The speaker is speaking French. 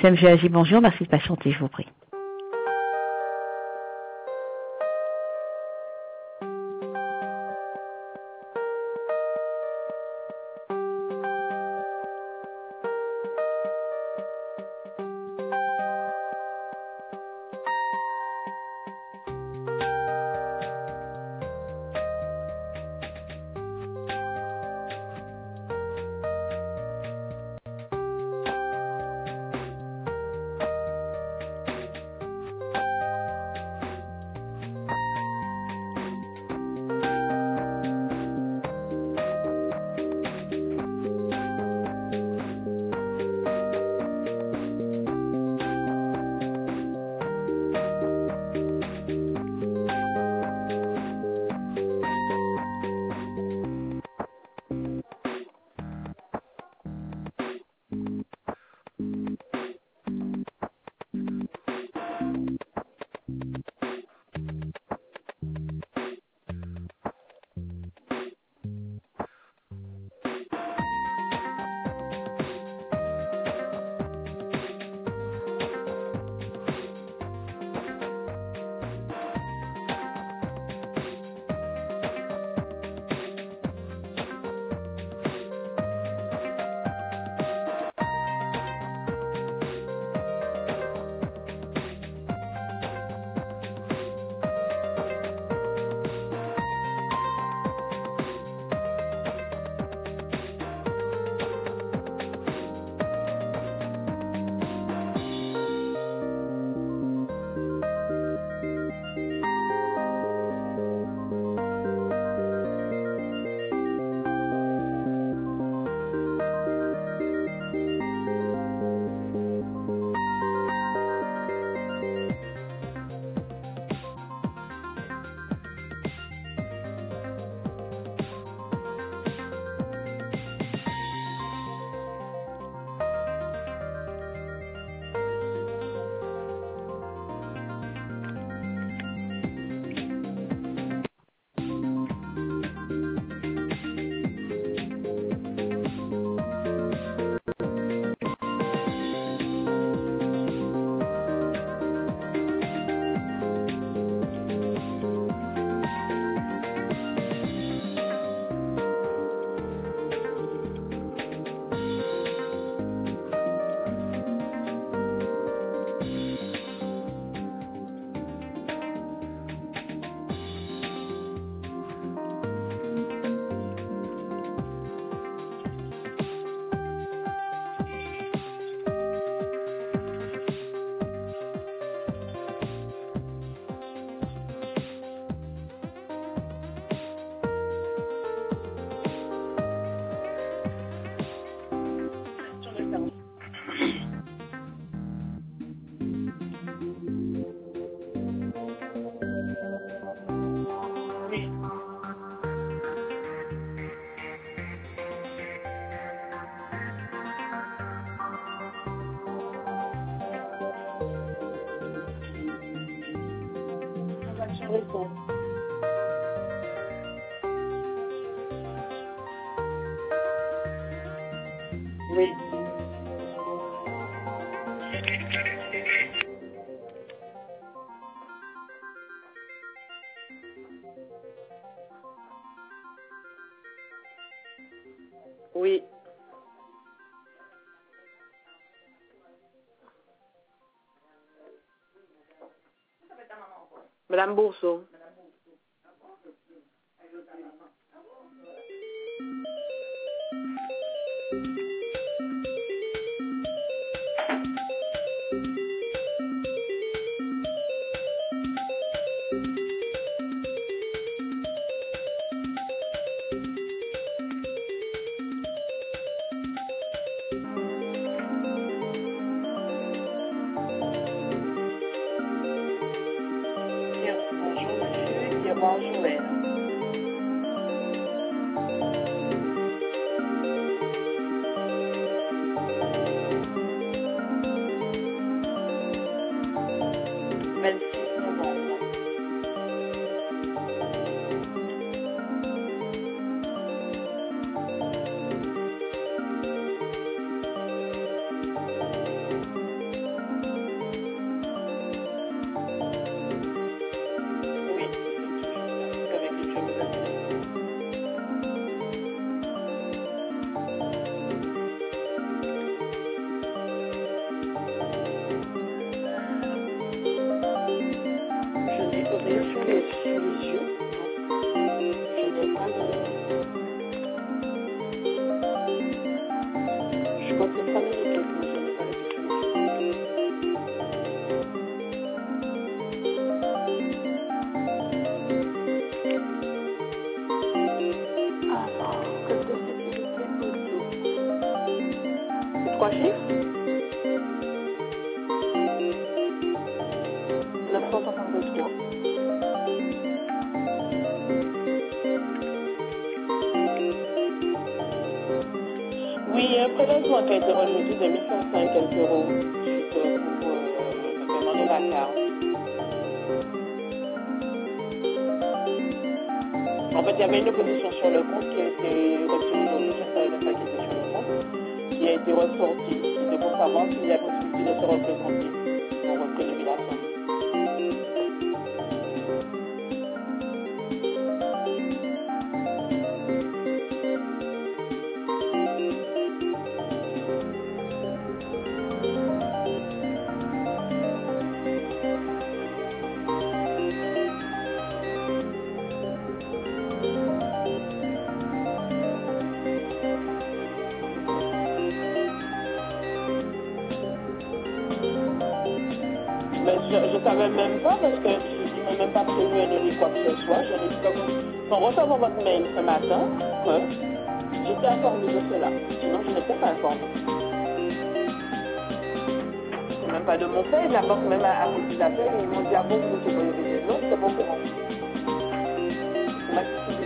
CMGAJ, bonjour, merci de patienter, je vous prie. Oui. Oui. Madame Bourseau. Bonjour monsieur, il Joël. chiffre 963. Oui, il y a un prélèvement qui a été relevé de 1500 et quelques euros suite pour le paiement de la carte. En fait, il y avait une opposition sur le compte qui a été retirée aujourd'hui, je savais même pas qui était sur le compte, qui a été ressortie. C'était pour savoir s'il y a possibilité de se représenter pour votre révélation. Mais je ne savais même pas parce que je ne m'ai même pas prévu de dire quoi que ce soit. Je n'ai dit qu'en recevant votre mail ce matin, que j'étais informée de cela. Sinon, je n'étais pas informée. C'est même pas de mon fait. La banque même a pris des appels et ils m'ont dit, ah bon, vous ne pouvez pas le dire. Non, c'est bon pour moi. On m'a dit,